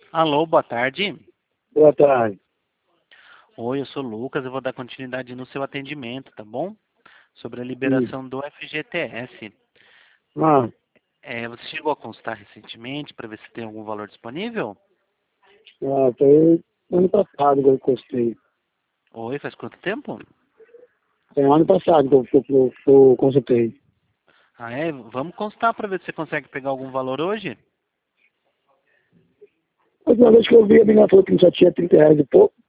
Alô, boa tarde. Boa tarde. Oi, eu sou o Lucas, eu vou dar continuidade no seu atendimento, tá bom? Sobre a Sim. liberação do FGTS. Ah, Você chegou a consultar recentemente para ver se tem algum valor disponível? foi ano passado que eu encostei. Oi, faz quanto tempo? Foi ano passado que eu consultei. Ah, é? Vamos consultar para ver se você consegue pegar algum valor hoje? A última vez que eu vi, a menina falou que só tinha R$ 30 e pouco.